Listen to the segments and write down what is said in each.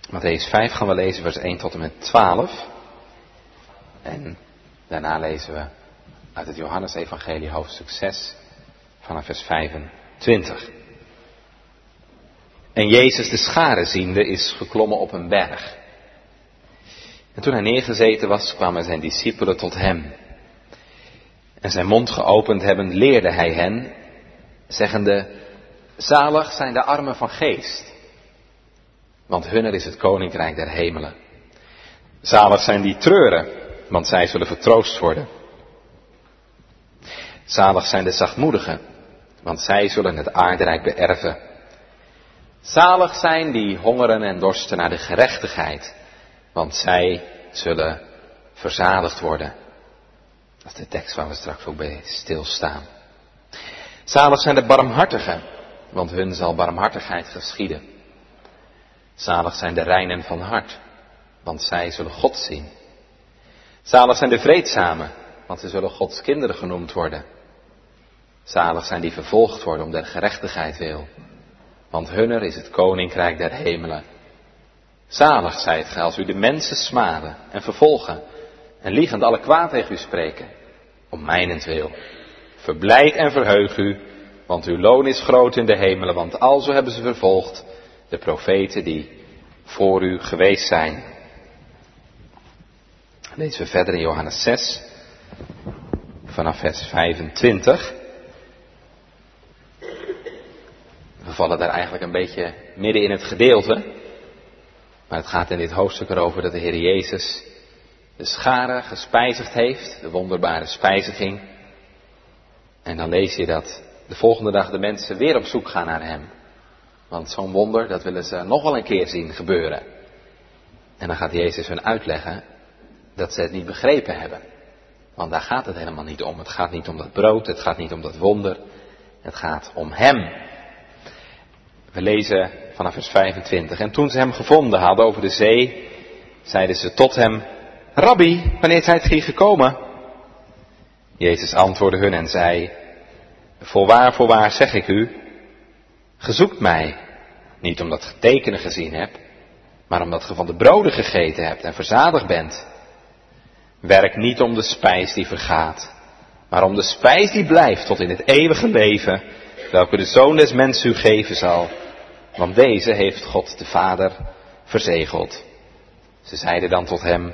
Mattheüs 5 gaan we lezen, vers 1 tot en met 12. En daarna lezen we uit het Johannesevangelie hoofdstuk 6 vanaf vers 25. En Jezus de scharen ziende is geklommen op een berg. En toen hij neergezeten was, kwamen zijn discipelen tot hem. En zijn mond geopend hebbend leerde hij hen, zeggende, zalig zijn de armen van geest, want hunner is het koninkrijk der hemelen. Zalig zijn die treuren, want zij zullen vertroost worden. Zalig zijn de zachtmoedigen, want zij zullen het aardrijk beërven. Zalig zijn die hongeren en dorsten naar de gerechtigheid, want zij zullen verzadigd worden. Dat is de tekst waar we straks ook bij stilstaan. Zalig zijn de barmhartigen, want hun zal barmhartigheid geschieden. Zalig zijn de reinen van hart, want zij zullen God zien. Zalig zijn de vreedzamen, want ze zullen Gods kinderen genoemd worden. Zalig zijn die vervolgd worden om der gerechtigheid wil, want hunner is het koninkrijk der hemelen. Zalig zijt gij als u de mensen smaden en vervolgen en liegend alle kwaad tegen u spreken, om mijnentwil. Verblijd en verheug u, want uw loon is groot in de hemelen, want alzo hebben ze vervolgd de profeten die voor u geweest zijn. Lezen we verder in Johannes 6, vanaf vers 25. We vallen daar eigenlijk een beetje midden in het gedeelte. Maar het gaat in dit hoofdstuk erover dat de Heer Jezus de scharen gespijzigd heeft, de wonderbare spijziging. En dan lees je dat de volgende dag de mensen weer op zoek gaan naar hem. Want zo'n wonder, dat willen ze nog wel een keer zien gebeuren. En dan gaat Jezus hun uitleggen dat ze het niet begrepen hebben. Want daar gaat het helemaal niet om. Het gaat niet om dat brood, het gaat niet om dat wonder. Het gaat om hem. We lezen vanaf vers 25. En toen ze hem gevonden hadden over de zee, zeiden ze tot hem, Rabbi, wanneer zijt gij gekomen? Jezus antwoordde hun en zei, voorwaar zeg ik u, ge zoekt mij, niet omdat ge tekenen gezien hebt, maar omdat ge van de broden gegeten hebt en verzadigd bent. Werk niet om de spijs die vergaat, maar om de spijs die blijft tot in het eeuwige leven, welke de Zoon des Mensen u geven zal. Want deze heeft God de Vader verzegeld. Ze zeiden dan tot hem,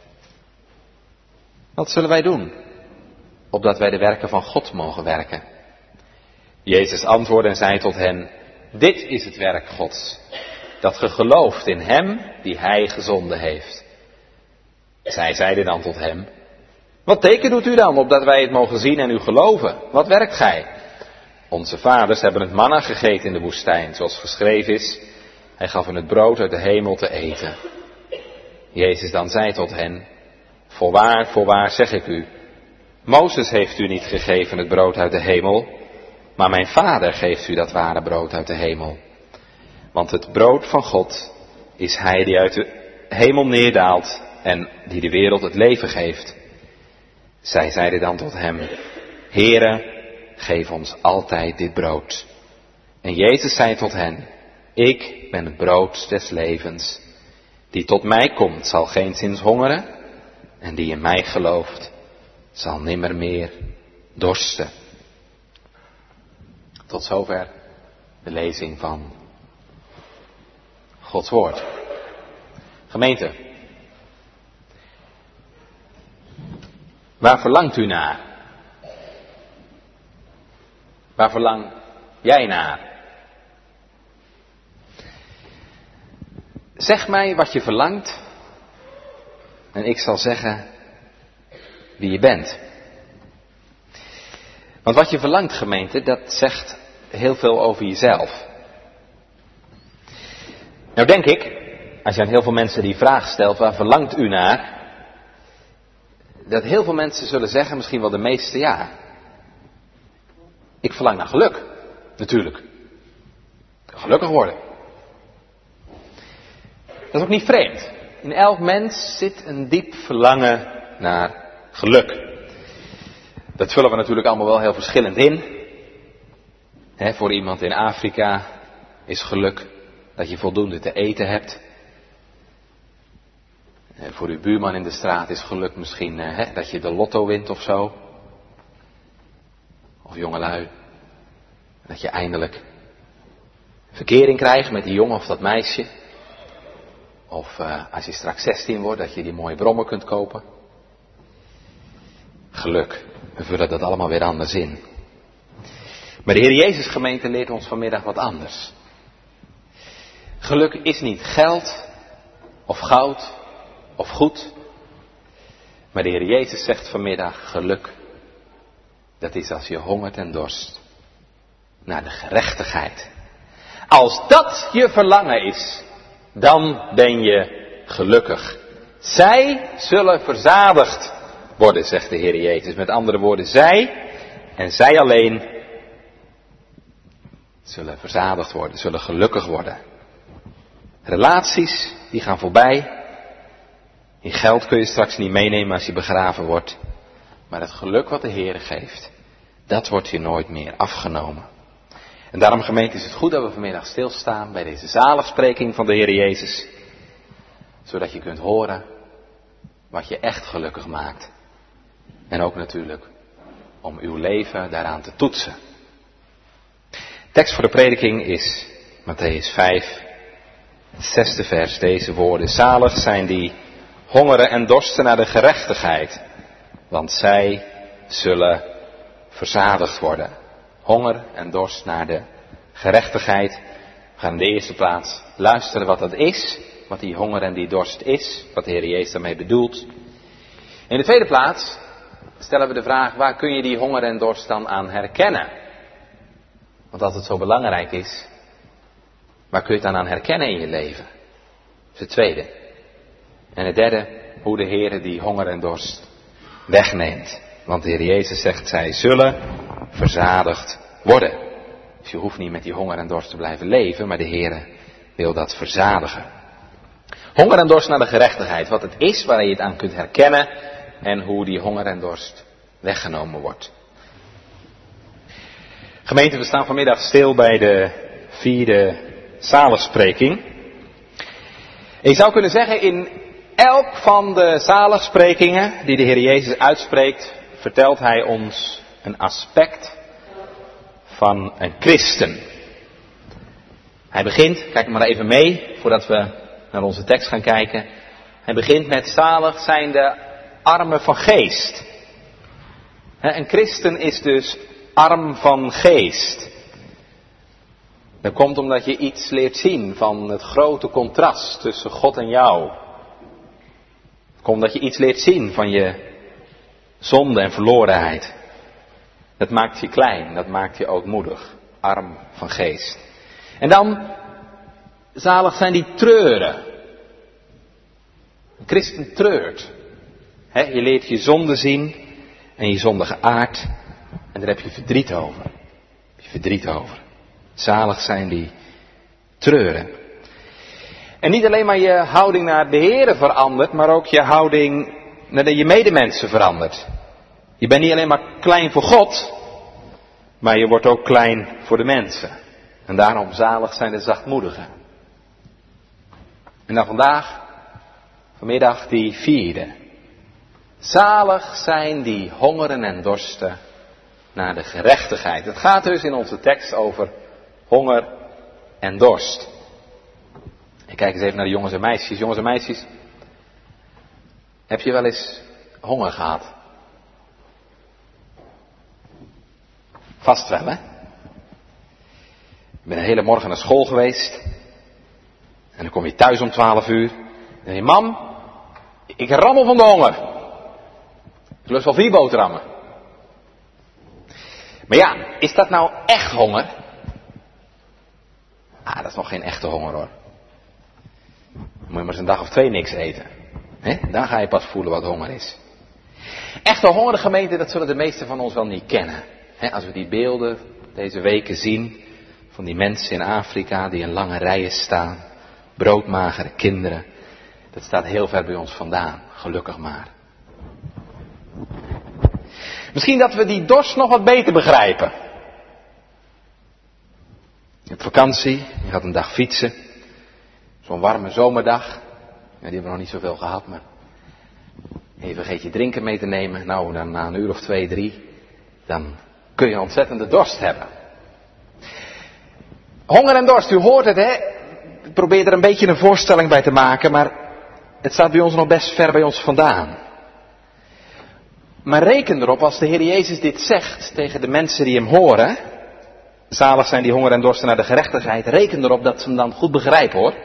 wat zullen wij doen, opdat wij de werken van God mogen werken? Jezus antwoordde en zei tot hen, dit is het werk Gods, dat ge gelooft in hem die hij gezonden heeft. Zij zeiden dan tot hem, wat teken doet u dan, opdat wij het mogen zien en u geloven? Wat werkt gij? Onze vaders hebben het manna gegeten in de woestijn, zoals geschreven is, hij gaf hun het brood uit de hemel te eten. Jezus dan zei tot hen, voorwaar zeg ik u, Mozes heeft u niet gegeven het brood uit de hemel, maar mijn Vader geeft u dat ware brood uit de hemel. Want het brood van God is hij die uit de hemel neerdaalt en die de wereld het leven geeft. Zij zeiden dan tot hem, Heere, geef ons altijd dit brood. En Jezus zei tot hen, ik ben het brood des levens. Die tot mij komt zal geenszins hongeren, en die in mij gelooft zal nimmer meer dorsten. Tot zover de lezing van Gods woord. Gemeente, waar verlangt u naar? Waar verlang jij naar? Zeg mij wat je verlangt en ik zal zeggen wie je bent. Want wat je verlangt, gemeente, dat zegt heel veel over jezelf. Nou denk ik, als je aan heel veel mensen die vraag stelt, waar verlangt u naar? Dat heel veel mensen zullen zeggen, misschien wel de meeste, ja. Ik verlang naar geluk, natuurlijk. Gelukkig worden. Dat is ook niet vreemd. In elk mens zit een diep verlangen naar geluk. Dat vullen we natuurlijk allemaal wel heel verschillend in. Voor iemand in Afrika is geluk dat je voldoende te eten hebt. Voor uw buurman in de straat is geluk misschien dat je de lotto wint of zo. Of jongelui. Dat je eindelijk verkering krijgt met die jongen of dat meisje. Of als je straks 16 wordt, dat je die mooie brommer kunt kopen. Geluk. We vullen dat allemaal weer anders in. Maar de Heer Jezus gemeente leert ons vanmiddag wat anders. Geluk is niet geld of goud of goed. Maar de Heer Jezus zegt vanmiddag, geluk, dat is als je hongert en dorst naar de gerechtigheid. Als dat je verlangen is, dan ben je gelukkig. Zij zullen verzadigd worden, zegt de Heer Jezus. Met andere woorden, zij en zij alleen zullen verzadigd worden, zullen gelukkig worden. Relaties, die gaan voorbij. In geld kun je straks niet meenemen als je begraven wordt. Maar het geluk wat de Heer geeft, dat wordt je nooit meer afgenomen. En daarom, gemeente, is het goed dat we vanmiddag stilstaan bij deze zaligspreking van de Heer Jezus. Zodat je kunt horen wat je echt gelukkig maakt. En ook natuurlijk om uw leven daaraan te toetsen. Tekst voor de prediking is Mattheüs 5, het 6e vers, deze woorden. Zalig zijn die hongeren en dorsten naar de gerechtigheid, want zij zullen verzadigd worden. Honger en dorst naar de gerechtigheid. We gaan in de eerste plaats luisteren wat dat is, wat die honger en die dorst is, wat de Heer Jezus daarmee bedoelt. In de tweede plaats stellen we de vraag, waar kun je die honger en dorst dan aan herkennen? Want als het zo belangrijk is, waar kun je het dan aan herkennen in je leven? Dat is het tweede. En het derde, hoe de Heer die honger en dorst wegneemt. Want de Heer Jezus zegt, zij zullen verzadigd worden. Dus je hoeft niet met die honger en dorst te blijven leven, maar de Heer wil dat verzadigen. Honger en dorst naar de gerechtigheid. Wat het is, waar je het aan kunt herkennen en hoe die honger en dorst weggenomen wordt. Gemeente, we staan vanmiddag stil bij de 4e zaligspreking. En je zou kunnen zeggen, in elk van de zaligsprekingen die de Heer Jezus uitspreekt, vertelt Hij ons een aspect van een christen. Hij begint, kijk maar even mee, voordat we naar onze tekst gaan kijken. Hij begint met zalig zijn de armen van geest. Een christen is dus arm van geest. Dat komt omdat je iets leert zien van het grote contrast tussen God en jou. Het komt omdat je iets leert zien van je zonde en verlorenheid. Dat maakt je klein, dat maakt je ootmoedig, arm van geest. En dan, zalig zijn die treuren. Een christen treurt. Je leert je zonde zien en je zondige aard. En daar heb je verdriet over. Zalig zijn die treuren. En niet alleen maar je houding naar de Heere verandert, maar ook je houding naar je medemensen verandert. Je bent niet alleen maar klein voor God, maar je wordt ook klein voor de mensen. En daarom zalig zijn de zachtmoedigen. En dan vanmiddag die 4e. Zalig zijn die hongeren en dorsten naar de gerechtigheid. Het gaat dus in onze tekst over honger en dorst. Ik kijk eens even naar de jongens en meisjes. Jongens en meisjes, heb je wel eens honger gehad? Vast wel, hè? Ik ben een hele morgen naar school geweest. En dan kom je thuis om 12 uur. En zeg je, mam, ik rammel van de honger. Ik lust wel 4 boterhammen. Maar ja, is dat nou echt honger? Dat is nog geen echte honger hoor. Dan moet je maar eens een dag of 2 niks eten. Dan ga je pas voelen wat honger is. Echte honger, gemeente, dat zullen de meesten van ons wel niet kennen. Als we die beelden deze weken zien van die mensen in Afrika die in lange rijen staan. Broodmagere kinderen. Dat staat heel ver bij ons vandaan. Gelukkig maar. Misschien dat we die dorst nog wat beter begrijpen. Je hebt vakantie, je gaat een dag fietsen. Zo'n warme zomerdag. Ja, die hebben nog niet zoveel gehad, maar even vergeet je drinken mee te nemen. Nou, dan na een uur of 2, 3, dan kun je een ontzettende dorst hebben. Honger en dorst, u hoort het, hè? Ik probeer er een beetje een voorstelling bij te maken, maar het staat bij ons nog best ver bij ons vandaan. Maar reken erop, als de Heer Jezus dit zegt tegen de mensen die hem horen, zalig zijn die honger en dorsten naar de gerechtigheid, reken erop dat ze hem dan goed begrijpen, hoor.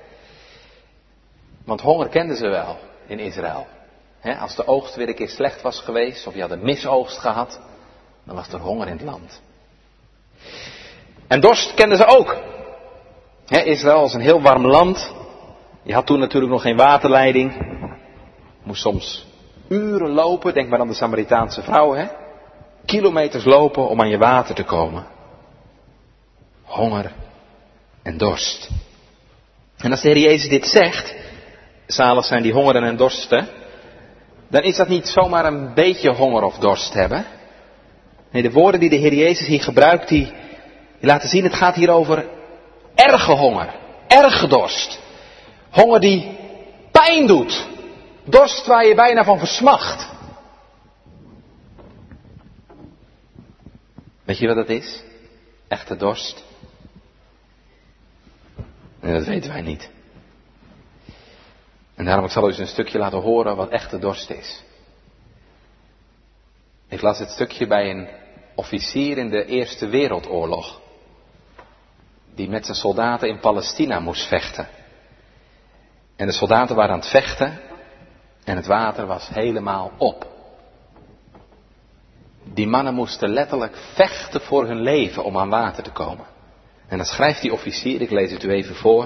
Want honger kenden ze wel in Israël. Als de oogst weer een keer slecht was geweest, of je had een misoogst gehad, dan was er honger in het land. En dorst kenden ze ook. Israël was een heel warm land. Je had toen natuurlijk nog geen waterleiding. Moest soms uren lopen, denk maar aan de Samaritaanse vrouw, kilometers lopen om aan je water te komen. Honger en dorst. En als de Heer Jezus dit zegt, zalig zijn die hongeren en dorsten, dan is dat niet zomaar een beetje honger of dorst hebben. Nee, de woorden die de Heer Jezus hier gebruikt, die laten zien, het gaat hier over erge honger, erge dorst. Honger die pijn doet. Dorst waar je bijna van versmacht. Weet je wat dat is? Echte dorst? Nee, dat weten wij niet. En daarom zal ik eens een stukje laten horen wat echte dorst is. Ik las het stukje bij een officier in de Eerste Wereldoorlog. Die met zijn soldaten in Palestina moest vechten. En de soldaten waren aan het vechten. En het water was helemaal op. Die mannen moesten letterlijk vechten voor hun leven om aan water te komen. En dan schrijft die officier, ik lees het u even voor.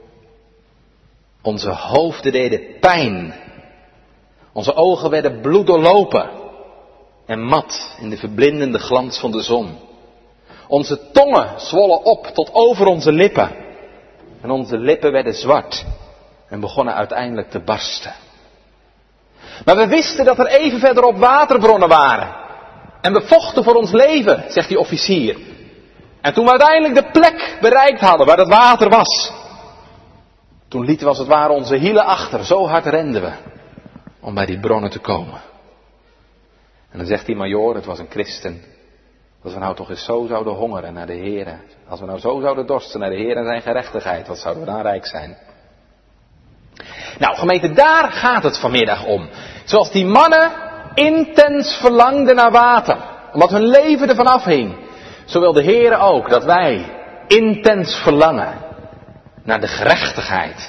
Onze hoofden deden pijn. Onze ogen werden bloeddoorlopen. En mat in de verblindende glans van de zon. Onze tongen zwollen op tot over onze lippen. En onze lippen werden zwart. En begonnen uiteindelijk te barsten. Maar we wisten dat er even verderop waterbronnen waren. En we vochten voor ons leven, zegt die officier. En toen we uiteindelijk de plek bereikt hadden waar het water was. Toen lieten we als het ware onze hielen achter. Zo hard renden we. Om bij die bronnen te komen. En dan zegt die majoor, het was een christen. Als we nou toch eens zo zouden hongeren naar de Heer. Als we nou zo zouden dorsten naar de Heer en zijn gerechtigheid. Wat zouden we dan rijk zijn. Nou gemeente, daar gaat het vanmiddag om. Zoals die mannen intens verlangden naar water. Omdat hun leven ervan afhing. Zo wil de Heer ook dat wij intens verlangen naar de gerechtigheid.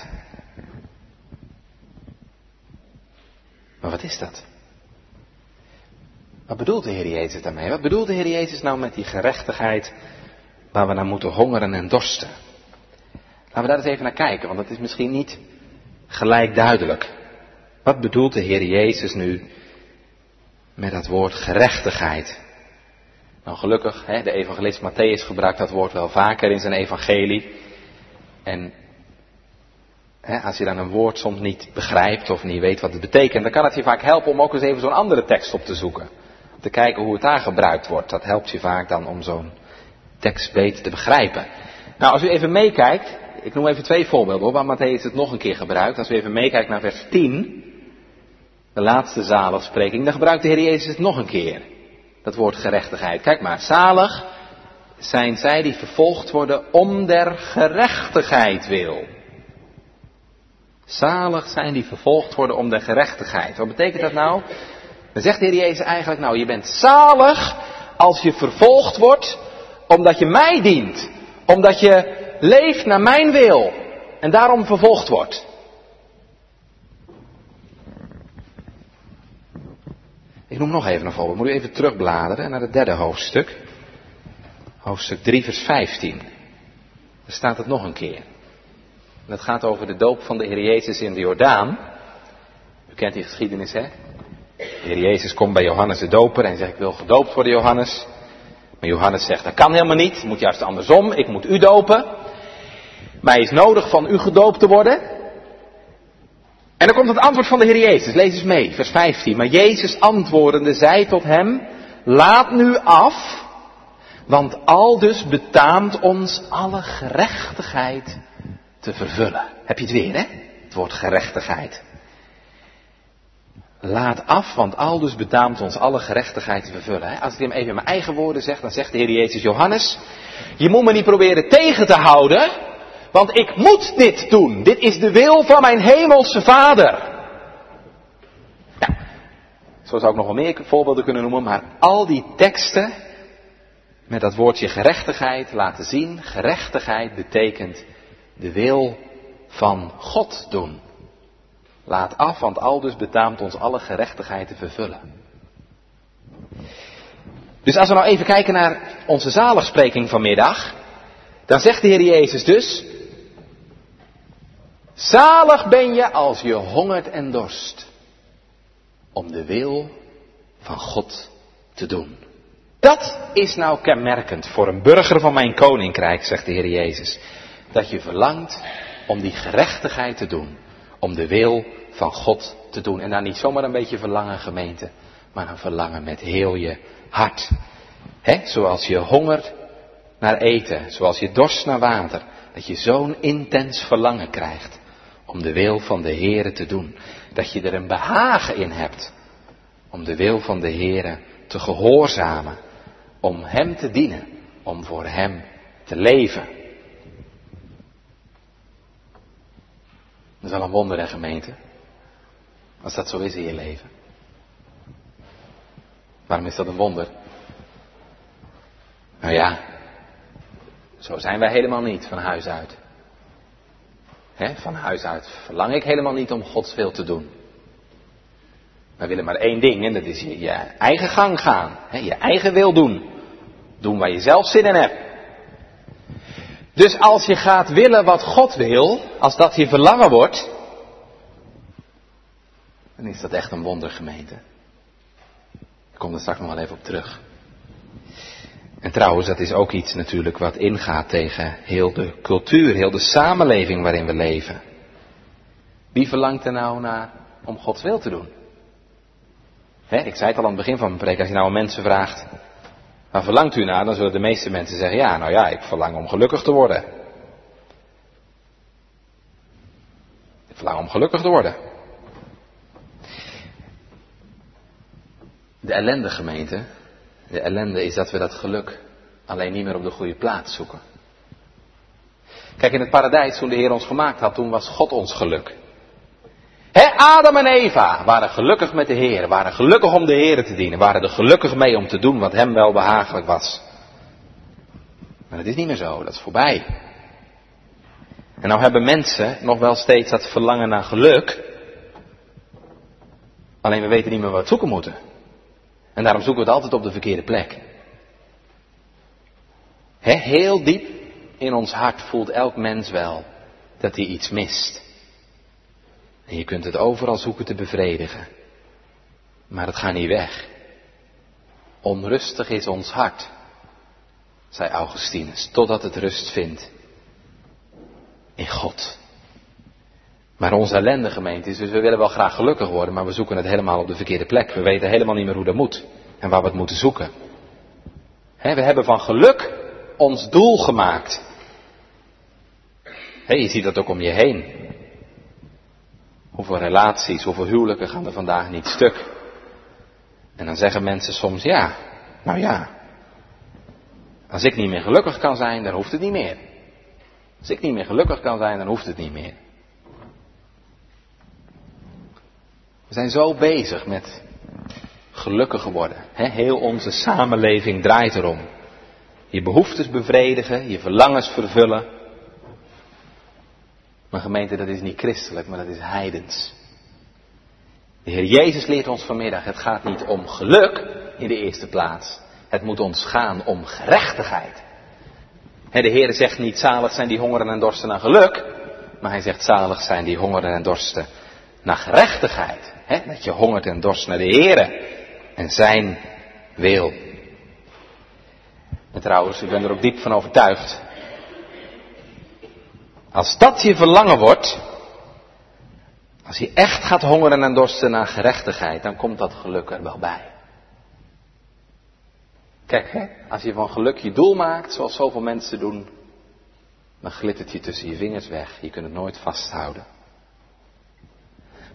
Maar wat is dat? Wat bedoelt de Heer Jezus daarmee? Wat bedoelt de Heer Jezus nou met die gerechtigheid waar we naar moeten hongeren en dorsten? Laten we daar eens even naar kijken, want dat is misschien niet gelijk duidelijk. Wat bedoelt de Heer Jezus nu met dat woord gerechtigheid? Nou gelukkig, de evangelist Mattheüs gebruikt dat woord wel vaker in zijn evangelie. En als je dan een woord soms niet begrijpt of niet weet wat het betekent, dan kan het je vaak helpen om ook eens even zo'n andere tekst op te zoeken. Om te kijken hoe het daar gebruikt wordt. Dat helpt je vaak dan om zo'n tekst beter te begrijpen. Nou, als u even meekijkt, ik noem even 2 voorbeelden hoor, waar Mattheüs het nog een keer gebruikt. Als u even meekijkt naar vers 10, de laatste zaligspreking, dan gebruikt de Heer Jezus het nog een keer. Dat woord gerechtigheid. Kijk maar, zalig zijn zij die vervolgd worden om der gerechtigheid wil. Zalig zijn die vervolgd worden om der gerechtigheid. Wat betekent dat nou? Dan zegt de Heer Jezus eigenlijk, nou je bent zalig als je vervolgd wordt omdat je mij dient. Omdat je leeft naar mijn wil en daarom vervolgd wordt. Ik noem nog even een voorbeeld. Moet u even terugbladeren naar het 3e hoofdstuk. Hoofdstuk 3 vers 15. Daar staat het nog een keer. En dat gaat over de doop van de Heer Jezus in de Jordaan. U kent die geschiedenis, hè? De Heer Jezus komt bij Johannes de Doper en zegt, ik wil gedoopt worden, Johannes. Maar Johannes zegt, dat kan helemaal niet. Het moet juist andersom. Ik moet u dopen. Maar hij is nodig van u gedoopt te worden. En dan komt het antwoord van de Heer Jezus. Lees eens mee, vers 15. Maar Jezus antwoordende zei tot hem, laat nu af, want aldus betaamt ons alle gerechtigheid te vervullen. Heb je het weer, hè? Het woord gerechtigheid. Laat af, want aldus betaamt ons alle gerechtigheid te vervullen. Als ik hem even in mijn eigen woorden zeg, dan zegt de Heer Jezus: Johannes, je moet me niet proberen tegen te houden, want ik moet dit doen. Dit is de wil van mijn hemelse Vader. Ja, zo zou ik nog wel meer voorbeelden kunnen noemen, maar al die teksten met dat woordje gerechtigheid laten zien. Gerechtigheid betekent de wil van God doen. Laat af, want aldus betaamt ons alle gerechtigheid te vervullen. Dus als we nou even kijken naar onze zaligspreking vanmiddag, dan zegt de Heer Jezus dus: zalig ben je als je hongert en dorst om de wil van God te doen. Dat is nou kenmerkend voor een burger van mijn koninkrijk, zegt de Heer Jezus. Dat je verlangt om die gerechtigheid te doen, om de wil van God te doen. En dan niet zomaar een beetje verlangen, gemeente, maar een verlangen met heel je hart. Zoals je hongert naar eten, zoals je dorst naar water. Dat je zo'n intens verlangen krijgt om de wil van de Heere te doen. Dat je er een behagen in hebt om de wil van de Heere te gehoorzamen. Om Hem te dienen, om voor Hem te leven. Dat is wel een wonder, hè, gemeente? Als dat zo is in je leven. Waarom is dat een wonder? Nou ja, zo zijn wij helemaal niet van huis uit. Van huis uit verlang ik helemaal niet om Gods wil te doen. Wij willen maar één ding, en dat is je eigen gang gaan. Je eigen wil doen. Doen waar je zelf zin in hebt. Dus als je gaat willen wat God wil, als dat je verlangen wordt, dan is dat echt een wonder, gemeente. Ik kom er straks nog wel even op terug. En trouwens, dat is ook iets natuurlijk wat ingaat tegen heel de cultuur, heel de samenleving waarin we leven. Wie verlangt er nou naar om Gods wil te doen? Ik zei het al aan het begin van mijn preek, als je nou aan mensen vraagt, waar verlangt u naar? Dan zullen de meeste mensen zeggen, ja, nou ja, ik verlang om gelukkig te worden. Ik verlang om gelukkig te worden. De ellende, gemeente, de ellende is dat we dat geluk alleen niet meer op de goede plaats zoeken. Kijk, in het paradijs, toen de Heer ons gemaakt had, toen was God ons geluk. Adam en Eva waren gelukkig met de Heer, waren gelukkig om de Heer te dienen, waren er gelukkig mee om te doen wat hem wel behagelijk was. Maar dat is niet meer zo, dat is voorbij. En nou hebben mensen nog wel steeds dat verlangen naar geluk, alleen we weten niet meer waar we zoeken moeten. En daarom zoeken we het altijd op de verkeerde plek. Heel diep in ons hart voelt elk mens wel dat hij iets mist. En je kunt het overal zoeken te bevredigen. Maar het gaat niet weg. Onrustig is ons hart, zei Augustinus, totdat het rust vindt in God. Maar onze ellende, gemeente, is dus we willen wel graag gelukkig worden, maar we zoeken het helemaal op de verkeerde plek. We weten helemaal niet meer hoe dat moet en waar we het moeten zoeken. We hebben van geluk ons doel gemaakt. Je ziet dat ook om je heen. Hoeveel relaties, hoeveel huwelijken gaan er vandaag niet stuk. En dan zeggen mensen soms, ja, nou ja, als ik niet meer gelukkig kan zijn, dan hoeft het niet meer. Als ik niet meer gelukkig kan zijn, dan hoeft het niet meer. We zijn zo bezig met gelukkig worden. Heel onze samenleving draait erom. Je behoeftes bevredigen, je verlangens vervullen. Maar gemeente, dat is niet christelijk, maar dat is heidens. De Heer Jezus leert ons vanmiddag, het gaat niet om geluk in de eerste plaats. Het moet ons gaan om gerechtigheid. De Heer zegt niet zalig zijn die hongeren en dorsten naar geluk. Maar hij zegt zalig zijn die hongeren en dorsten naar gerechtigheid. Dat je hongert en dorst naar de Heer en zijn wil. En trouwens, ik ben er ook diep van overtuigd. Als dat je verlangen wordt, als je echt gaat hongeren en dorsten naar gerechtigheid, dan komt dat geluk er wel bij. Kijk, als je van geluk je doel maakt, zoals zoveel mensen doen, dan glittert je tussen je vingers weg. Je kunt het nooit vasthouden.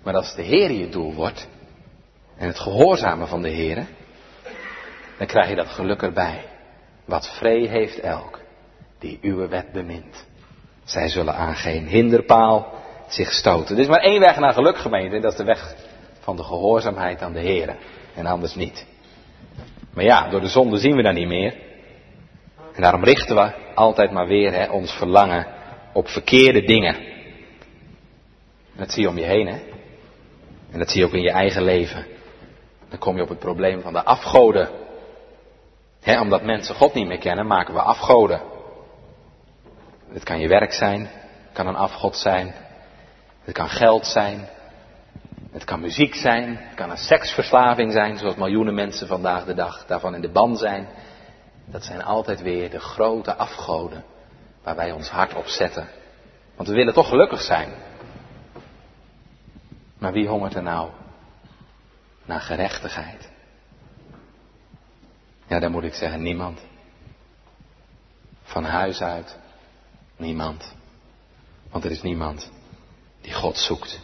Maar als de Heer je doel wordt, en het gehoorzamen van de Heer, dan krijg je dat geluk erbij. Wat vree heeft elk, die uw wet bemint. Zij zullen aan geen hinderpaal zich stoten. Er is maar één weg naar geluk, gemeente, en dat is de weg van de gehoorzaamheid aan de Heer. En anders niet. Maar ja, door de zonde zien we dat niet meer. En daarom richten we altijd maar weer ons verlangen op verkeerde dingen. En dat zie je om je heen, hè. En dat zie je ook in je eigen leven. Dan kom je op het probleem van de afgoden. Omdat mensen God niet meer kennen, maken we afgoden. Het kan je werk zijn, het kan een afgod zijn, het kan geld zijn, het kan muziek zijn, het kan een seksverslaving zijn, zoals miljoenen mensen vandaag de dag daarvan in de ban zijn. Dat zijn altijd weer de grote afgoden waar wij ons hart op zetten. Want we willen toch gelukkig zijn. Maar wie hongert er nou naar gerechtigheid? Ja, dan moet ik zeggen, niemand. Van huis uit, niemand. Want er is niemand die God zoekt.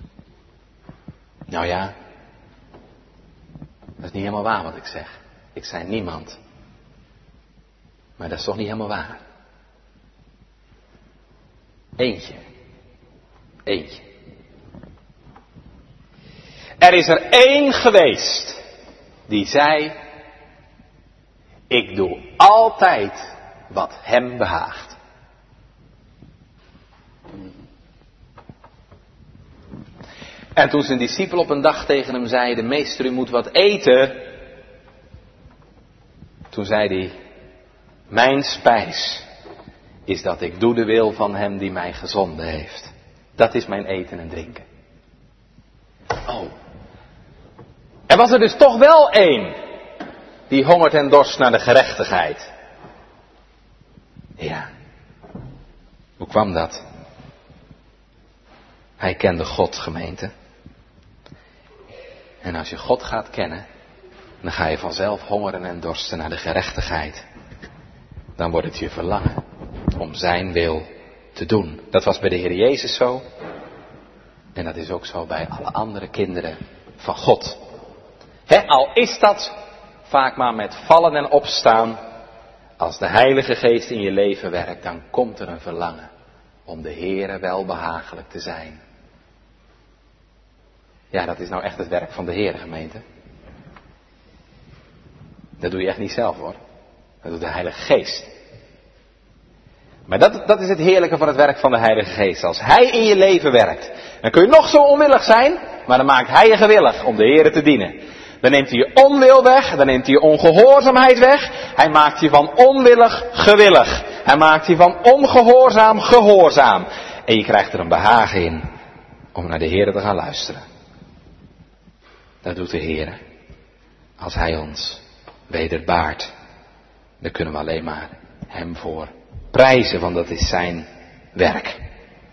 Nou ja, dat is niet helemaal waar wat ik zeg. Ik zei niemand. Maar dat is toch niet helemaal waar. Eentje. Er is er één geweest die zei: ik doe altijd wat hem behaagt. En toen zijn discipel op een dag tegen hem zeiden: meester, u moet wat eten. Toen zei hij: mijn spijs is dat ik doe de wil van hem die mij gezonden heeft. Dat is mijn eten en drinken. Oh. Er was er dus toch wel één die hongert en dorst naar de gerechtigheid. Ja. Hoe kwam dat? Hij kende God, gemeente. En als je God gaat kennen, dan ga je vanzelf hongeren en dorsten naar de gerechtigheid. Dan wordt het je verlangen om zijn wil te doen. Dat was bij de Heer Jezus zo. En dat is ook zo bij alle andere kinderen van God. Al is dat vaak maar met vallen en opstaan. Als de Heilige Geest in je leven werkt, dan komt er een verlangen om de Heere welbehagelijk te zijn. Ja, dat is nou echt het werk van de Heere, gemeente. Dat doe je echt niet zelf, hoor. Dat doet de Heilige Geest. Maar dat is het heerlijke van het werk van de Heilige Geest. Als Hij in je leven werkt, dan kun je nog zo onwillig zijn, maar dan maakt Hij je gewillig om de Heere te dienen. Dan neemt hij je onwil weg, dan neemt hij je ongehoorzaamheid weg. Hij maakt je van onwillig gewillig. Hij maakt je van ongehoorzaam gehoorzaam. En je krijgt er een behagen in om naar de Heere te gaan luisteren. Dat doet de Heere. Als Hij ons wederbaart, dan kunnen we alleen maar Hem voor prijzen, want dat is zijn werk.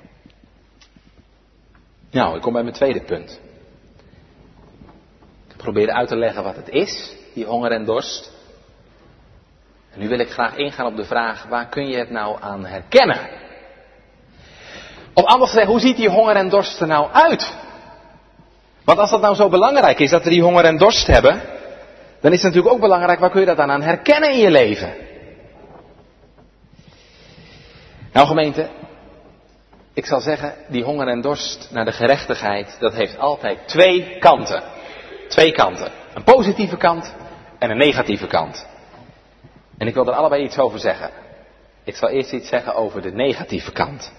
Nou, ik kom bij mijn tweede punt. Ik probeer uit te leggen wat het is, die honger en dorst. En nu wil ik graag ingaan op de vraag, waar kun je het nou aan herkennen? Of anders gezegd, hoe ziet die honger en dorst er nou uit? Want als dat nou zo belangrijk is, dat we die honger en dorst hebben, dan is het natuurlijk ook belangrijk, waar kun je dat dan aan herkennen in je leven? Nou gemeente, ik zal zeggen, die honger en dorst naar de gerechtigheid, dat heeft altijd twee kanten. Twee kanten. Een positieve kant en een negatieve kant. En ik wil er allebei iets over zeggen. Ik zal eerst iets zeggen over de negatieve kant.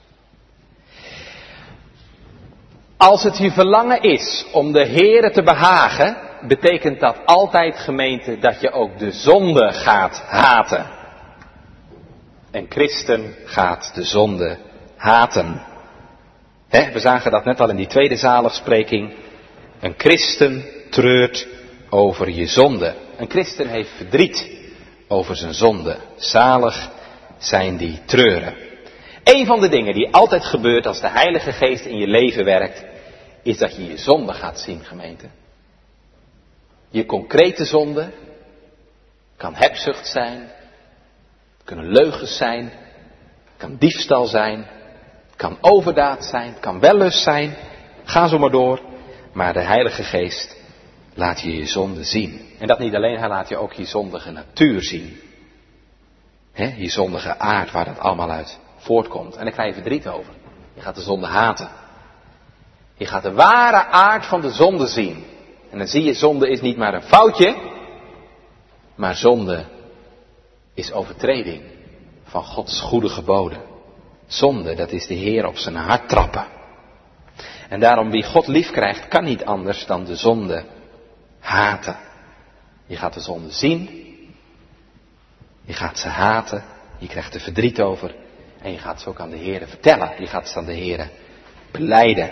Als het je verlangen is om de Heere te behagen, betekent dat altijd, gemeente, dat je ook de zonde gaat haten. Een christen gaat de zonde haten. We zagen dat net al in die tweede zaligspreking. Een christen treurt over je zonde. Een christen heeft verdriet over zijn zonde. Zalig zijn die treuren. Een van de dingen die altijd gebeurt als de Heilige Geest in je leven werkt, is dat je je zonde gaat zien, gemeente. Je concrete zonde kan hebzucht zijn, het kunnen leugens zijn, het kan diefstal zijn, het kan overdaad zijn, het kan wellust zijn. Ga zo maar door. Maar de Heilige Geest laat je zonde zien. En dat niet alleen, hij laat je ook je zondige natuur zien. Je zondige aard waar dat allemaal uit voortkomt. En daar krijg je verdriet over. Je gaat de zonde haten. Je gaat de ware aard van de zonde zien. En dan zie je, zonde is niet maar een foutje. Maar zonde is overtreding van Gods goede geboden. Zonde, dat is de Heer op zijn hart trappen. En daarom wie God lief krijgt, kan niet anders dan de zonde haten. Je gaat de zonde zien. Je gaat ze haten. Je krijgt er verdriet over. En je gaat ze ook aan de Heer vertellen. Je gaat ze aan de Heer belijden.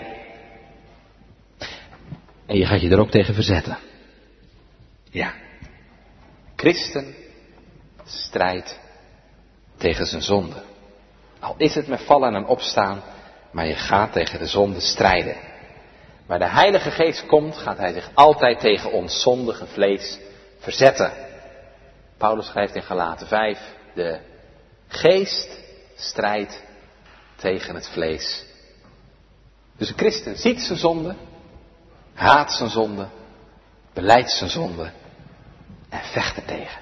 En je gaat je er ook tegen verzetten. Ja. Christen strijdt tegen zijn zonde. Al is het met vallen en opstaan, maar je gaat tegen de zonde strijden. Waar de Heilige Geest komt, gaat hij zich altijd tegen ons zondige vlees verzetten. Paulus schrijft in Galaten 5, de geest strijdt tegen het vlees. Dus een christen ziet zijn zonde, haat zijn zonde, belijdt zijn zonde en vecht er tegen.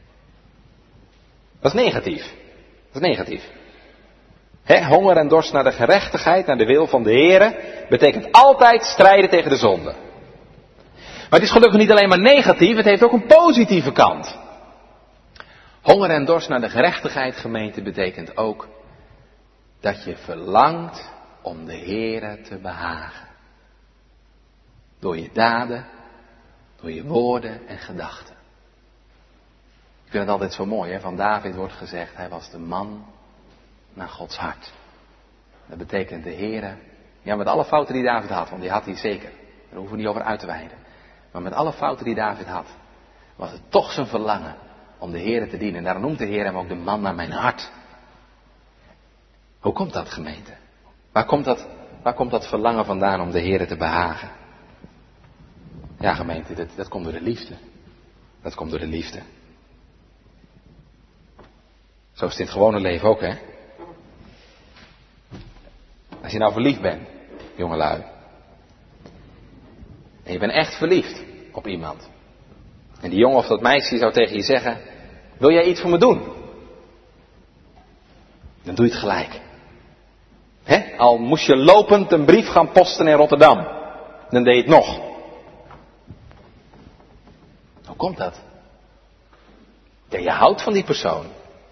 Dat is negatief. Dat is negatief. Honger en dorst naar de gerechtigheid, naar de wil van de Heere, betekent altijd strijden tegen de zonde. Maar het is gelukkig niet alleen maar negatief, het heeft ook een positieve kant. Honger en dorst naar de gerechtigheid, gemeente, betekent ook dat je verlangt om de Heere te behagen. Door je daden, door je woorden en gedachten. Ik vind het altijd zo mooi, van David wordt gezegd, hij was de man naar Gods hart. Dat betekent de Heere, ja, met alle fouten die David had, want die had hij zeker. Daar hoeven we niet over uit te wijden. Maar met alle fouten die David had, was het toch zijn verlangen om de Heere te dienen. En daarom noemt de Heer hem ook de man naar mijn hart. Hoe komt dat, gemeente? Waar komt dat verlangen vandaan om de Heere te behagen? Ja, gemeente, dat komt door de liefde. Dat komt door de liefde. Zo is het in het gewone leven ook, hè? Als je nou verliefd bent, jongelui. En je bent echt verliefd op iemand. En die jongen of dat meisje zou tegen je zeggen, wil jij iets voor me doen? Dan doe je het gelijk. Al moest je lopend een brief gaan posten in Rotterdam. Dan deed je het nog. Hoe komt dat? Ja, je houdt van die persoon.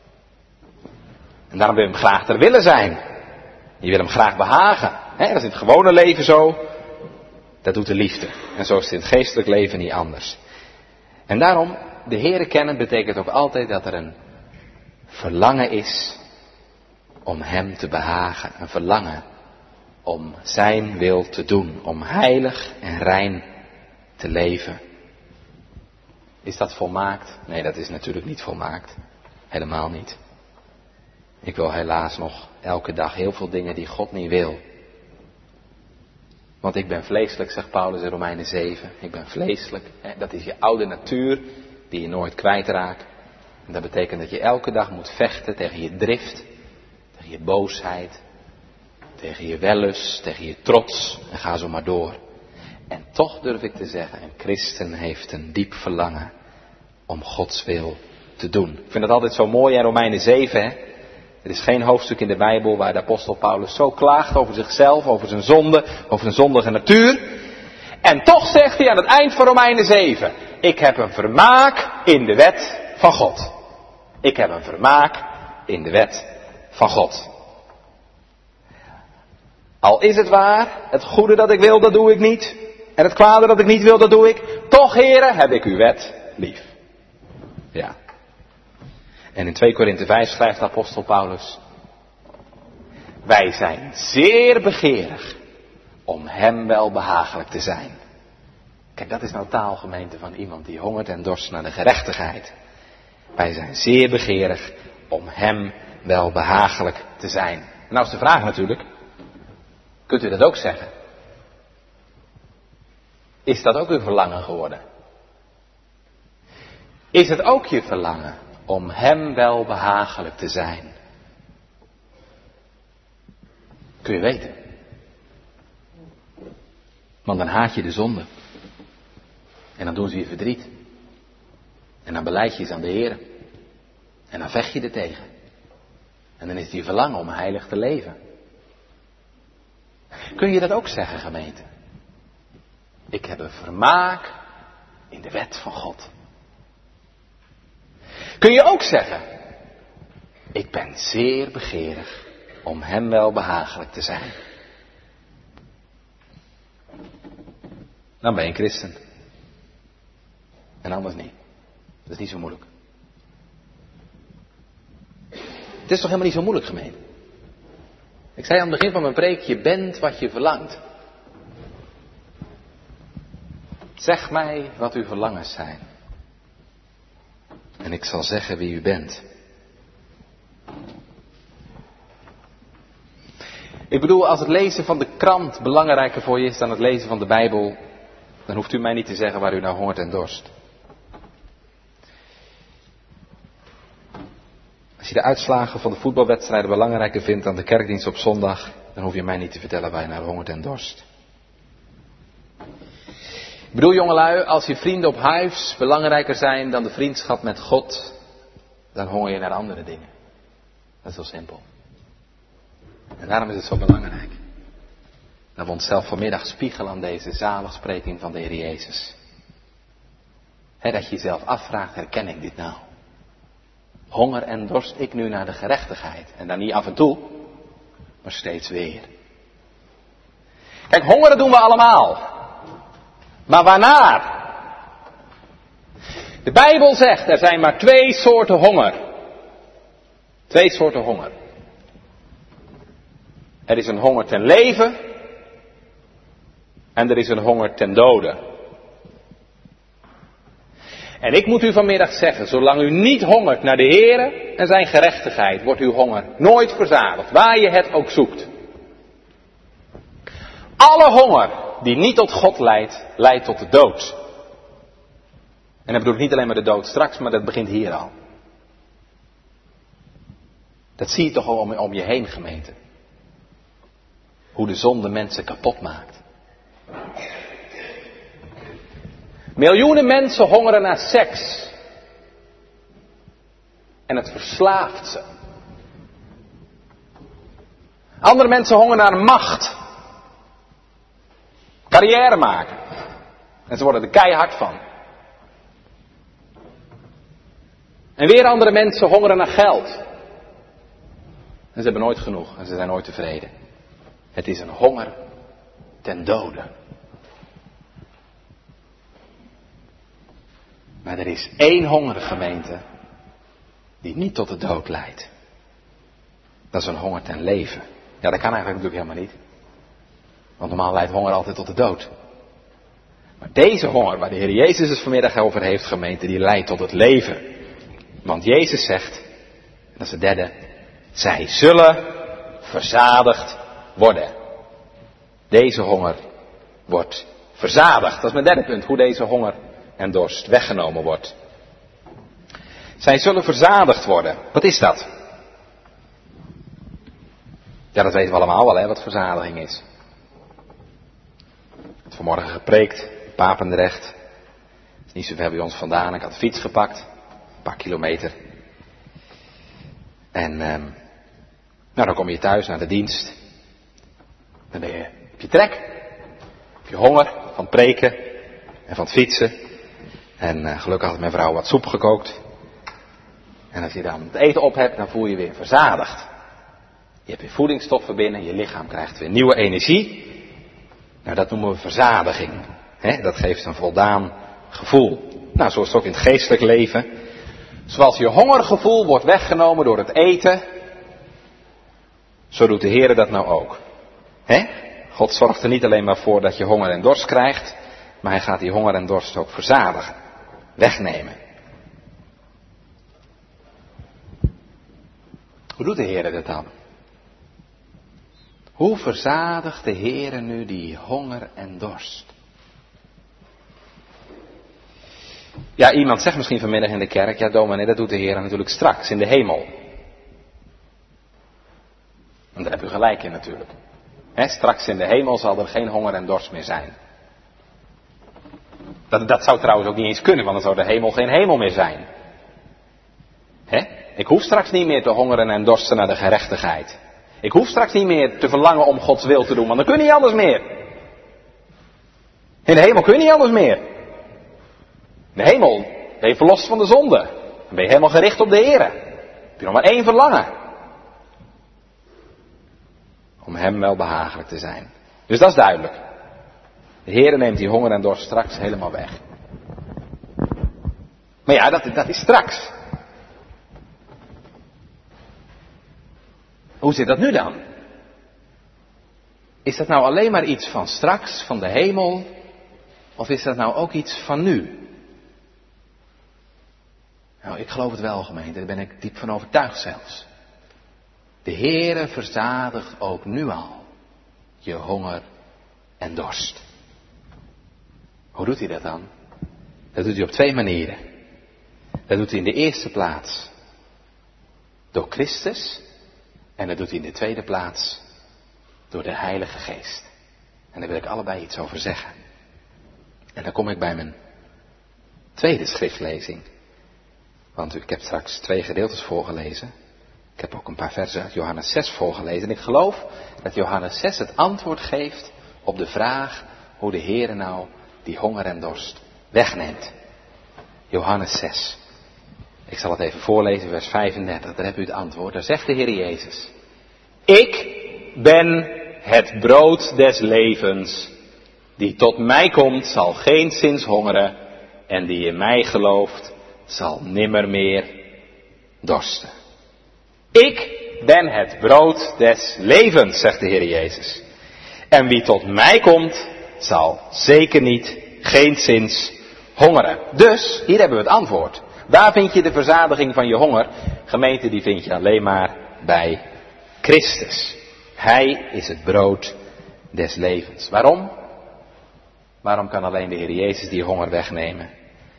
En daarom wil je hem graag ter wille zijn. Je wil hem graag behagen. Dat is in het gewone leven zo. Dat doet de liefde. En zo is het in het geestelijk leven niet anders. En daarom, de Heere kennen betekent ook altijd dat er een verlangen is om hem te behagen. Een verlangen om zijn wil te doen. Om heilig en rein te leven. Is dat volmaakt? Nee, dat is natuurlijk niet volmaakt. Helemaal niet. Ik wil helaas nog elke dag heel veel dingen die God niet wil. Want ik ben vleeselijk, zegt Paulus in Romeinen 7. Ik ben vleeselijk. Dat is je oude natuur die je nooit kwijtraakt. En dat betekent dat je elke dag moet vechten tegen je drift. Tegen je boosheid. Tegen je wellust. Tegen je trots. En ga zo maar door. En toch durf ik te zeggen, een christen heeft een diep verlangen om Gods wil te doen. Ik vind het altijd zo mooi in Romeinen 7, hè. Er is geen hoofdstuk in de Bijbel waar de apostel Paulus zo klaagt over zichzelf, over zijn zonde, over zijn zondige natuur. En toch zegt hij aan het eind van Romeinen 7, ik heb een vermaak in de wet van God. Ik heb een vermaak in de wet van God. Al is het waar, het goede dat ik wil, dat doe ik niet. En het kwade dat ik niet wil, dat doe ik. Toch, heren, heb ik uw wet lief. Ja. En in 2 Korinthe 5 schrijft de apostel Paulus. Wij zijn zeer begeerig om hem wel behagelijk te zijn. Kijk, dat is nou taalgemeente van iemand die hongert en dorst naar de gerechtigheid. Wij zijn zeer begeerig om hem wel behagelijk te zijn. En nou is de vraag natuurlijk. Kunt u dat ook zeggen? Is dat ook uw verlangen geworden? Is het ook je verlangen om hem wel behagelijk te zijn? Kun je weten. Want dan haat je de zonde. En dan doen ze je verdriet. En dan belijd je eens aan de Heer. En dan vecht je er tegen. En dan is het je verlangen om heilig te leven. Kun je dat ook zeggen, gemeente? Ik heb een vermaak in de wet van God. Kun je ook zeggen, ik ben zeer begeerig om hem wel behagelijk te zijn. Dan ben je een christen. En anders niet. Dat is niet zo moeilijk. Het is toch helemaal niet zo moeilijk, gemeente? Ik zei aan het begin van mijn preek, je bent wat je verlangt. Zeg mij wat uw verlangens zijn. En ik zal zeggen wie u bent. Ik bedoel, als het lezen van de krant belangrijker voor je is dan het lezen van de Bijbel, dan hoeft u mij niet te zeggen waar u naar hongert en dorst. Als je de uitslagen van de voetbalwedstrijden belangrijker vindt dan de kerkdienst op zondag, dan hoef je mij niet te vertellen waar je naar hongert en dorst. Ik bedoel, jongelui, als je vrienden op huis belangrijker zijn dan de vriendschap met God, dan honger je naar andere dingen. Dat is heel simpel. En daarom is het zo belangrijk dat we onszelf vanmiddag spiegelen aan deze zaligspreking van de Heer Jezus. Dat je jezelf afvraagt, herken ik dit nou? Honger en dorst ik nu naar de gerechtigheid. En dan niet af en toe, maar steeds weer. Kijk, hongeren doen we allemaal. Maar waarnaar? De Bijbel zegt, er zijn maar 2 soorten honger. 2 soorten honger. Er is een honger ten leven. En er is een honger ten dode. En ik moet u vanmiddag zeggen, zolang u niet hongert naar de Heere en zijn gerechtigheid, wordt uw honger nooit verzadigd, waar je het ook zoekt. Alle honger die niet tot God leidt, leidt tot de dood. En dat bedoel ik niet alleen maar de dood straks, maar dat begint hier al. Dat zie je toch al om je heen, gemeente. Hoe de zonde mensen kapot maakt. Miljoenen mensen hongeren naar seks. En het verslaaft ze. Andere mensen hongeren naar macht. Carrière maken. En ze worden er keihard van. En weer andere mensen hongeren naar geld. En ze hebben nooit genoeg. En ze zijn nooit tevreden. Het is een honger ten dode. Maar er is 1 honger, gemeente, die niet tot de dood leidt. Dat is een honger ten leven. Ja, dat kan eigenlijk natuurlijk helemaal niet. Want normaal leidt honger altijd tot de dood. Maar deze honger, waar de Heer Jezus het vanmiddag over heeft, gemeente, die leidt tot het leven. Want Jezus zegt, dat is de 3e, zij zullen verzadigd worden. Deze honger wordt verzadigd. Dat is mijn 3e punt, hoe deze honger en dorst weggenomen wordt. Zij zullen verzadigd worden. Wat is dat? Ja, dat weten we allemaal wel, hè, wat verzadiging is. Ik heb vanmorgen gepreekt, Papendrecht. Dat is niet zo ver bij ons vandaan. Ik had de fiets gepakt, een paar kilometer. En dan kom je thuis naar de dienst. Dan ben je op je trek, op je honger van het preken en van het fietsen. En gelukkig had mijn vrouw wat soep gekookt. En als je dan het eten op hebt, dan voel je je weer verzadigd. Je hebt weer voedingsstoffen binnen, je lichaam krijgt weer nieuwe energie. Nou, dat noemen we verzadiging. Dat geeft een voldaan gevoel. Nou, zo is het ook in het geestelijk leven. Zoals je hongergevoel wordt weggenomen door het eten, zo doet de Heer dat nou ook. God zorgt er niet alleen maar voor dat je honger en dorst krijgt, maar hij gaat die honger en dorst ook verzadigen, wegnemen. Hoe doet de Heer dat dan? Hoe verzadigt de Heer nu die honger en dorst? Ja, iemand zegt misschien vanmiddag in de kerk, ja dominee, dat doet de Heer natuurlijk straks in de hemel. En daar heb u gelijk in natuurlijk. Straks in de hemel zal er geen honger en dorst meer zijn. Dat zou trouwens ook niet eens kunnen, want dan zou de hemel geen hemel meer zijn. Hè? Ik hoef straks niet meer te hongeren en dorsten naar de gerechtigheid. Ik hoef straks niet meer te verlangen om Gods wil te doen, want dan kun je niet anders meer. In de hemel kun je niet anders meer. In de hemel ben je verlost van de zonde. Dan ben je helemaal gericht op de Here. Heb je nog maar één verlangen. Om hem wel behagelijk te zijn. Dus dat is duidelijk. De Heere neemt die honger en dorst straks helemaal weg. Maar ja, dat is straks. Hoe zit dat nu dan? Is dat nou alleen maar iets van straks, van de hemel? Of is dat nou ook iets van nu? Nou, ik geloof het wel, gemeente. Daar ben ik diep van overtuigd zelfs. De Heere verzadigt ook nu al je honger en dorst. Hoe doet hij dat dan? Dat doet hij op twee manieren. Dat doet hij in de eerste plaats door Christus. En dat doet hij in de tweede plaats door de Heilige Geest. En daar wil ik allebei iets over zeggen. En dan kom ik bij mijn tweede schriftlezing. Want ik heb straks 2 gedeeltes voorgelezen. Ik heb ook een paar versen uit Johannes 6 voorgelezen. En ik geloof dat Johannes 6 het antwoord geeft op de vraag hoe de Heere nou die honger en dorst wegneemt. Johannes 6. Ik zal het even voorlezen, vers 35. Daar heb u het antwoord. Daar zegt de Heer Jezus. Ik ben het brood des levens. Die tot mij komt, zal geenszins hongeren. En die in mij gelooft, zal nimmer meer dorsten. Ik ben het brood des levens, zegt de Heer Jezus. En wie tot mij komt, zal zeker niet, geenszins hongeren. Dus, hier hebben we het antwoord. Waar vind je de verzadiging van je honger? Gemeente, die vind je alleen maar bij Christus. Hij is het brood des levens. Waarom? Waarom kan alleen de Heer Jezus die honger wegnemen?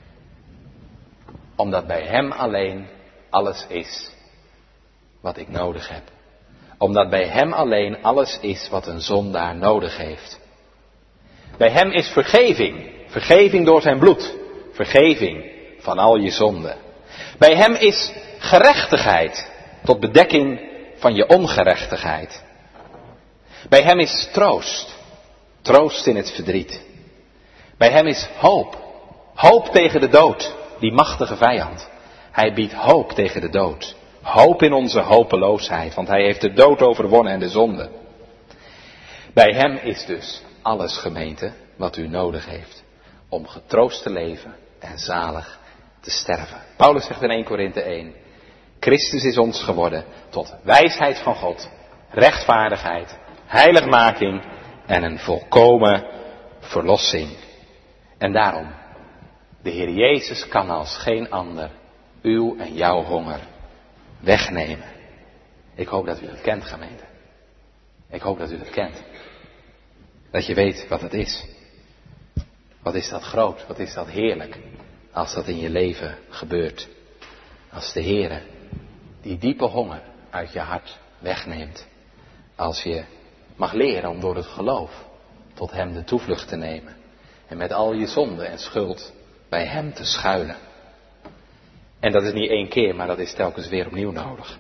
Omdat bij hem alleen alles is wat ik nodig heb. Omdat bij hem alleen alles is wat een zondaar nodig heeft. Bij hem is vergeving. Vergeving door zijn bloed. Vergeving van al je zonden. Bij hem is gerechtigheid tot bedekking van je ongerechtigheid. Bij hem is troost. Troost in het verdriet. Bij hem is hoop. Hoop tegen de dood. Die machtige vijand. Hij biedt hoop tegen de dood. Hoop in onze hopeloosheid. Want hij heeft de dood overwonnen en de zonde. Bij hem is dus alles, gemeente, wat u nodig heeft. Om getroost te leven en zalig te sterven. Paulus zegt in 1 Korinthe 1. Christus is ons geworden tot wijsheid van God. Rechtvaardigheid. Heiligmaking. En een volkomen verlossing. En daarom. De Heer Jezus kan als geen ander uw en jouw honger wegnemen. Ik hoop dat u dat kent, gemeente. Ik hoop dat u dat kent. Dat je weet wat het is. Wat is dat groot, wat is dat heerlijk als dat in je leven gebeurt. Als de Heere die diepe honger uit je hart wegneemt. Als je mag leren om door het geloof tot hem de toevlucht te nemen. En met al je zonde en schuld bij hem te schuilen. En dat is niet 1 keer, maar dat is telkens weer opnieuw nodig.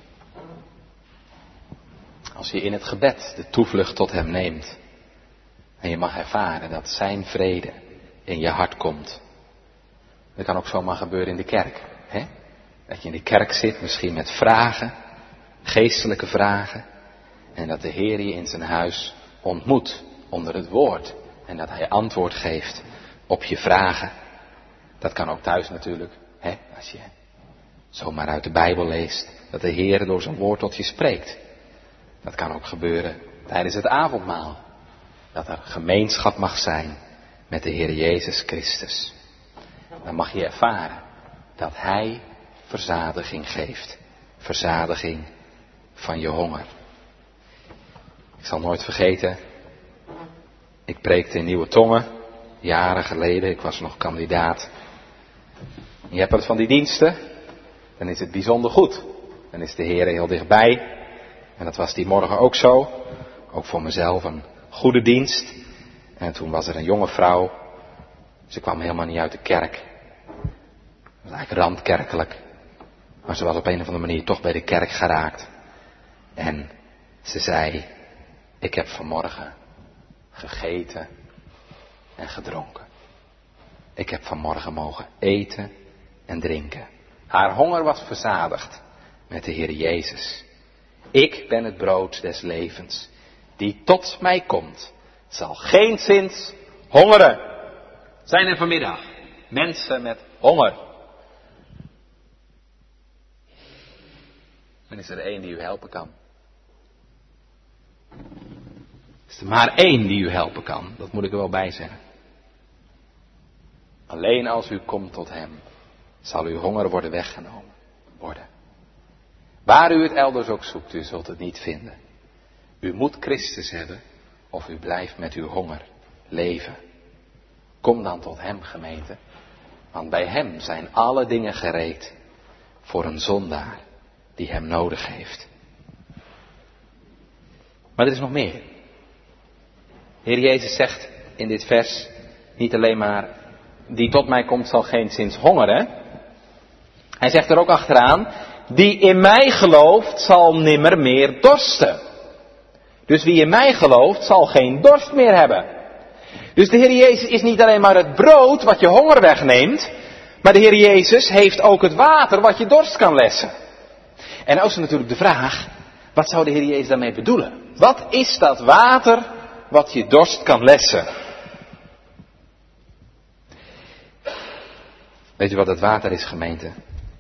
Als je in het gebed de toevlucht tot hem neemt. En je mag ervaren dat zijn vrede in je hart komt. Dat kan ook zomaar gebeuren in de kerk. Hè? Dat je in de kerk zit, misschien met vragen. Geestelijke vragen. En dat de Heer je in zijn huis ontmoet onder het woord. En dat hij antwoord geeft op je vragen. Dat kan ook thuis natuurlijk. Hè? Als je zomaar uit de Bijbel leest. Dat de Heer door zijn woord tot je spreekt. Dat kan ook gebeuren tijdens het avondmaal. Dat er gemeenschap mag zijn met de Heer Jezus Christus. Dan mag je ervaren dat hij verzadiging geeft. Verzadiging van je honger. Ik zal nooit vergeten. Ik preekte in Nieuwe Tongen. Jaren geleden. Ik was nog kandidaat. Je hebt wat van die diensten. Dan is het bijzonder goed. Dan is de Heer heel dichtbij. En dat was die morgen ook zo. Ook voor mezelf een goede dienst. En toen was er een jonge vrouw. Ze kwam helemaal niet uit de kerk. Het was eigenlijk randkerkelijk. Maar ze was op een of andere manier toch bij de kerk geraakt. En ze zei, ik heb vanmorgen gegeten en gedronken. Ik heb vanmorgen mogen eten en drinken. Haar honger was verzadigd met de Heer Jezus. Ik ben het brood des levens. Die tot mij komt, zal geenszins hongeren. Zijn er vanmiddag mensen met honger? En is er één die u helpen kan? Is er maar één die u helpen kan? Dat moet ik er wel bij zeggen. Alleen als u komt tot hem, zal uw honger worden weggenomen worden. Waar u het elders ook zoekt, u zult het niet vinden. U moet Christus hebben, of u blijft met uw honger leven. Kom dan tot hem, gemeente, want bij hem zijn alle dingen gereed voor een zondaar die hem nodig heeft. Maar er is nog meer. De Heer Jezus zegt in dit vers niet alleen maar, die tot mij komt zal geenszins hongeren. Hij zegt er ook achteraan, die in mij gelooft zal nimmer meer dorsten. Dus wie in mij gelooft zal geen dorst meer hebben. Dus de Heer Jezus is niet alleen maar het brood wat je honger wegneemt, maar de Heer Jezus heeft ook het water wat je dorst kan lessen. En nou is er natuurlijk de vraag, wat zou de Heer Jezus daarmee bedoelen? Wat is dat water wat je dorst kan lessen? Weet u wat het water is, gemeente?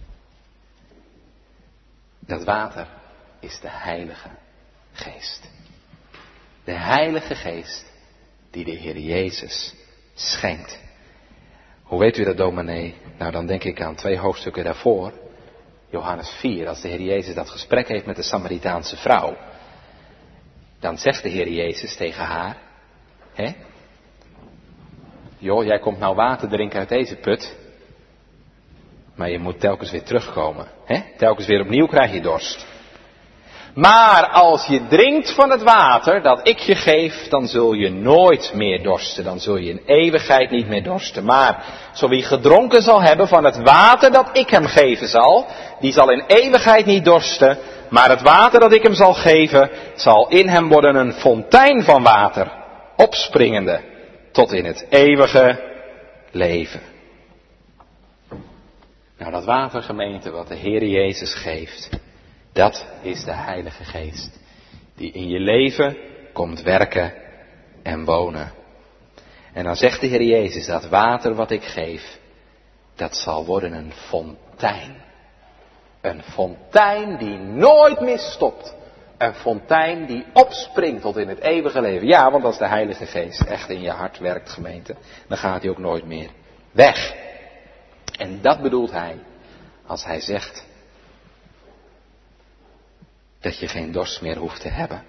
Dat water is de Heilige Geest. De Heilige Geest die de Heer Jezus schenkt. Hoe weet u dat, dominee? Nou, dan denk ik aan 2 hoofdstukken daarvoor. Johannes 4, als de Heer Jezus dat gesprek heeft met de Samaritaanse vrouw. Dan zegt de Heer Jezus tegen haar. Joh, jij komt nou water drinken uit deze put. Maar je moet telkens weer terugkomen. Telkens weer opnieuw krijg je dorst. Maar als je drinkt van het water dat ik je geef, dan zul je nooit meer dorsten. Dan zul je in eeuwigheid niet meer dorsten. Maar zo wie gedronken zal hebben van het water dat ik hem geven zal, die zal in eeuwigheid niet dorsten. Maar het water dat ik hem zal geven, zal in hem worden een fontein van water, opspringende tot in het eeuwige leven. Nou, dat water, gemeente, wat de Heer Jezus geeft, dat is de Heilige Geest, die in je leven komt werken en wonen. En dan zegt de Heer Jezus, dat water wat ik geef, dat zal worden een fontein. Een fontein die nooit meer stopt. Een fontein die opspringt tot in het eeuwige leven. Ja, want als de Heilige Geest echt in je hart werkt, gemeente, dan gaat hij ook nooit meer weg. En dat bedoelt hij als hij zegt dat je geen dorst meer hoeft te hebben.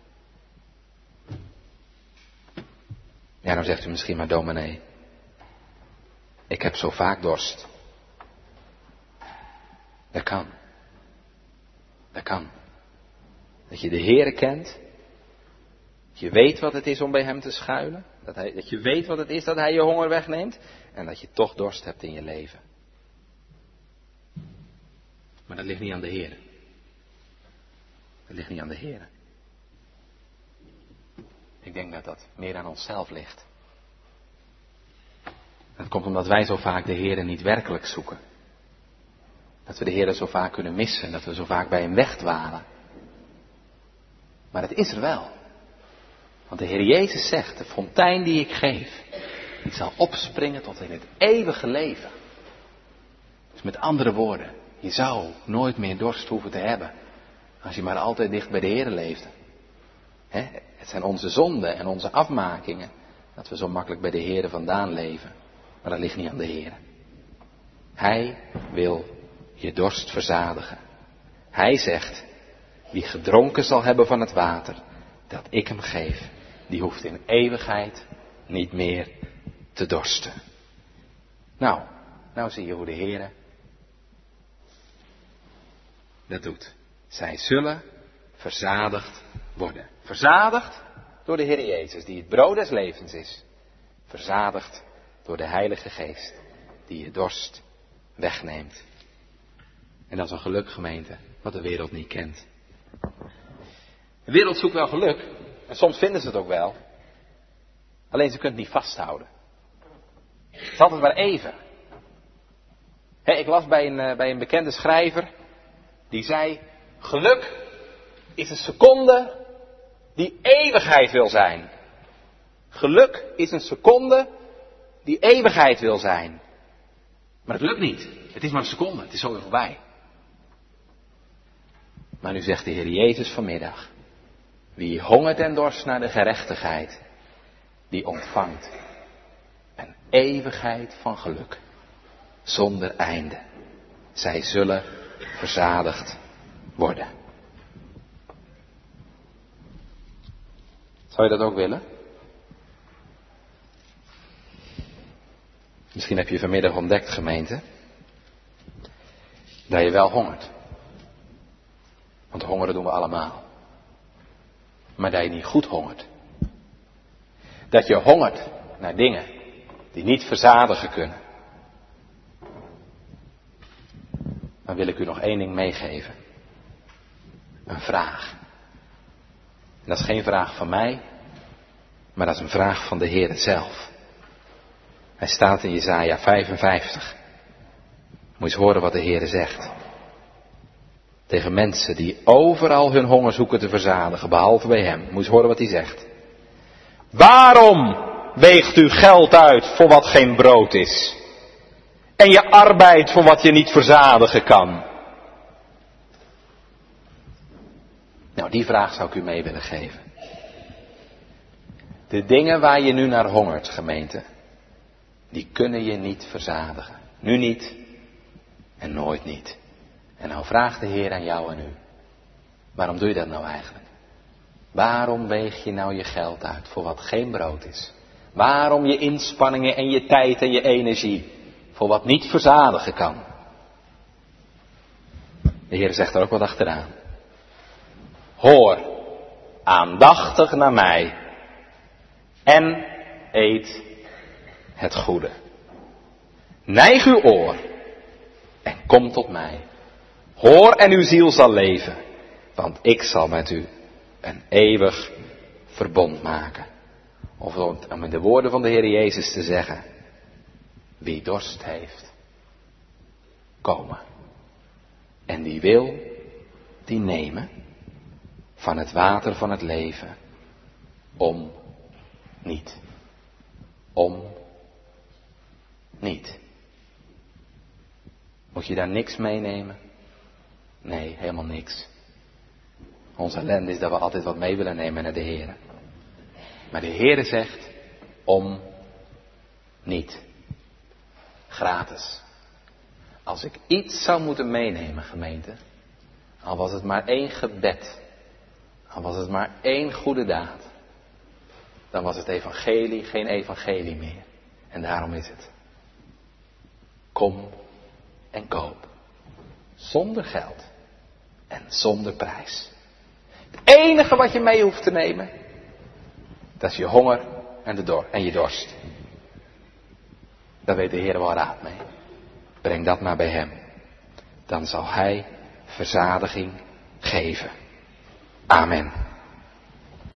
Ja, dan zegt u misschien maar, dominee, ik heb zo vaak dorst. Dat kan. Dat kan. Dat je de Heere kent. Dat je weet wat het is om bij hem te schuilen. Dat je weet wat het is dat hij je honger wegneemt. En dat je toch dorst hebt in je leven. Maar dat ligt niet aan de Heere. Dat ligt niet aan de Heere. Ik denk dat dat meer aan onszelf ligt. Dat komt omdat wij zo vaak de Heere niet werkelijk zoeken. Dat we de Heere zo vaak kunnen missen. Dat we zo vaak bij hem wegdwalen. Maar het is er wel. Want de Heer Jezus zegt, de fontein die ik geef, die zal opspringen tot in het eeuwige leven. Dus met andere woorden, je zou nooit meer dorst hoeven te hebben. Als je maar altijd dicht bij de Heer leefde. Het zijn onze zonden en onze afmakingen. Dat we zo makkelijk bij de Heer vandaan leven. Maar dat ligt niet aan de Heer. Hij wil je dorst verzadigen. Hij zegt, wie gedronken zal hebben van het water dat ik hem geef, die hoeft in eeuwigheid niet meer te dorsten. Nou zie je hoe de Heer dat doet. Zij zullen verzadigd worden. Verzadigd door de Heer Jezus, die het brood des levens is. Verzadigd door de Heilige Geest die je dorst wegneemt. En dat is een geluk, gemeente, wat de wereld niet kent. De wereld zoekt wel geluk. En soms vinden ze het ook wel. Alleen ze kunnen het niet vasthouden. Het is altijd maar even. Ik las bij een bekende schrijver. Die zei, geluk is een seconde die eeuwigheid wil zijn. Geluk is een seconde die eeuwigheid wil zijn. Maar het lukt niet. Het is maar een seconde. Het is zo weer voorbij. Maar nu zegt de Heer Jezus vanmiddag. Wie hongert en dorst naar de gerechtigheid, die ontvangt een eeuwigheid van geluk. Zonder einde. Zij zullen verzadigd worden. Zou je dat ook willen? Misschien heb je vanmiddag ontdekt, gemeente, dat je wel hongert. Want hongeren doen we allemaal. Maar dat je niet goed hongert. Dat je hongert naar dingen die niet verzadigen kunnen. Dan wil ik u nog één ding meegeven. Een vraag. En dat is geen vraag van mij, maar dat is een vraag van de Heer zelf. Hij staat in Jesaja 55. Moet je eens horen wat de Heer zegt. Tegen mensen die overal hun honger zoeken te verzadigen, behalve bij hem. Moet je eens horen wat hij zegt. Waarom weegt u geld uit voor wat geen brood is? En je arbeid voor wat je niet verzadigen kan? Nou, die vraag zou ik u mee willen geven. De dingen waar je nu naar hongert, gemeente, die kunnen je niet verzadigen. Nu niet en nooit niet. En nou vraagt de Heer aan jou en u. Waarom doe je dat nou eigenlijk? Waarom weeg je nou je geld uit voor wat geen brood is? Waarom je inspanningen en je tijd en je energie voor wat niet verzadigen kan? De Heer zegt er ook wat achteraan. Hoor aandachtig naar mij en eet het goede. Neig uw oor en kom tot mij. Hoor en uw ziel zal leven, want ik zal met u een eeuwig verbond maken. Of om in de woorden van de Heer Jezus te zeggen, wie dorst heeft, komen. En die wil, die nemen van het water van het leven, om niet. Om niet. Moet je daar niks meenemen? Nee, helemaal niks. Onze ellende is dat we altijd wat mee willen nemen naar de Heer. Maar de Heer zegt, om niet. Gratis. Als ik iets zou moeten meenemen, gemeente, al was het maar 1 gebed, al was het maar 1 goede daad, dan was het evangelie geen evangelie meer. En daarom is het. Kom en koop. Zonder geld en zonder prijs. Het enige wat je mee hoeft te nemen, dat is je honger en je dorst. Daar weet de Heer wel raad mee. Breng dat maar bij hem. Dan zal hij verzadiging geven. Amen.